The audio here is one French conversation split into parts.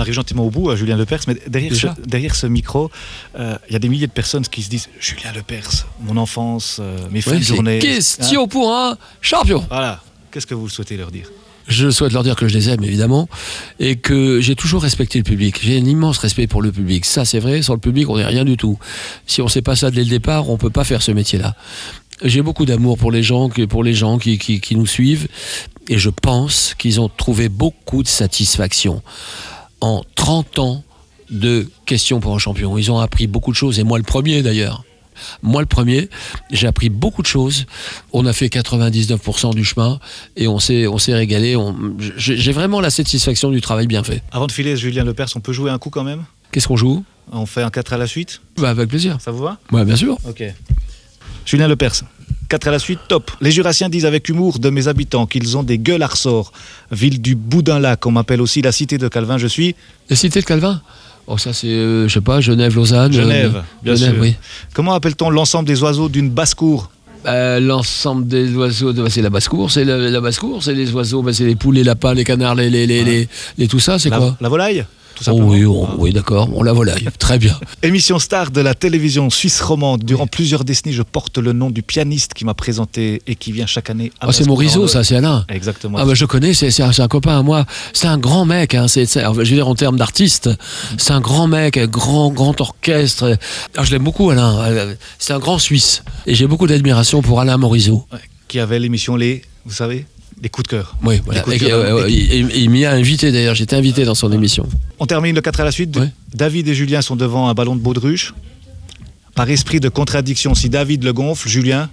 arrive gentiment au bout, à Julien Lepers, mais derrière ce micro, il y a des milliers de personnes qui se disent « Julien Lepers, mon enfance, mes fins de journée... » Question pour un champion. Voilà. Qu'est-ce que vous souhaitez leur dire ? Je souhaite leur dire que je les aime, évidemment, et que j'ai toujours respecté le public. J'ai un immense respect pour le public. Ça, c'est vrai, sans le public, on n'est rien du tout. Si on ne sait pas ça dès le départ, on ne peut pas faire ce métier-là. J'ai beaucoup d'amour pour les gens qui nous suivent, et je pense qu'ils ont trouvé beaucoup de satisfaction. En 30 ans de questions pour un champion, ils ont appris beaucoup de choses, et moi le premier d'ailleurs. Moi le premier, j'ai appris beaucoup de choses. On a fait 99% du chemin et on s'est régalé. J'ai vraiment la satisfaction du travail bien fait. Avant de filer Julien Lepers, on peut jouer un coup quand même ? Qu'est-ce qu'on joue ? On fait un 4 à la suite ? Avec plaisir. Ça vous va ? Ouais, bien sûr. Ok. Julien Lepers, 4 à la suite, top. Les Jurassiens disent avec humour de mes habitants qu'ils ont des gueules à ressort. Ville du bout d'un lac, on m'appelle aussi la cité de Calvin, je suis... La cité de Calvin ? Oh, ça c'est, je sais pas, Genève, Lausanne. Genève, bien sûr. Oui. Comment appelle-t-on l'ensemble des oiseaux d'une basse-cour ? L'ensemble des oiseaux, c'est la basse-cour, c'est la basse-cour, c'est les oiseaux, c'est les poules, les lapins, les canards, les tout ça, c'est quoi ? La volaille ? Tout simplement. Oui, d'accord, on la volaille, très bien. Émission star de la télévision suisse romande. Durant plusieurs décennies, je porte le nom du pianiste qui m'a présenté et qui vient chaque année à c'est Morisot, ça, c'est Alain. Exactement. Ah, je connais, c'est un copain à moi. C'est un grand mec, hein, je veux dire en termes d'artiste. C'est un grand mec, un grand orchestre. Alors, je l'aime beaucoup, Alain. C'est un grand Suisse. Et j'ai beaucoup d'admiration pour Alain Morisot. Ouais, qui avait l'émission vous savez, les coups de cœur. Oui, voilà. Il m'y a invité d'ailleurs, j'étais invité dans son émission. On termine le 4 à la suite. Ouais. David et Julien sont devant un ballon de baudruche. Par esprit de contradiction, si David le gonfle, Julien...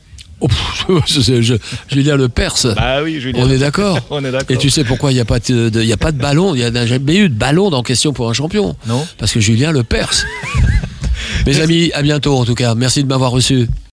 Julien Lepers. Bah oui, Julien. On est d'accord. On est d'accord. Et tu sais pourquoi il n'y a pas de ballon, il n'y a jamais eu de ballon dans Question pour un champion. Non. Parce que Julien Lepers. Mes amis, à bientôt en tout cas. Merci de m'avoir reçu.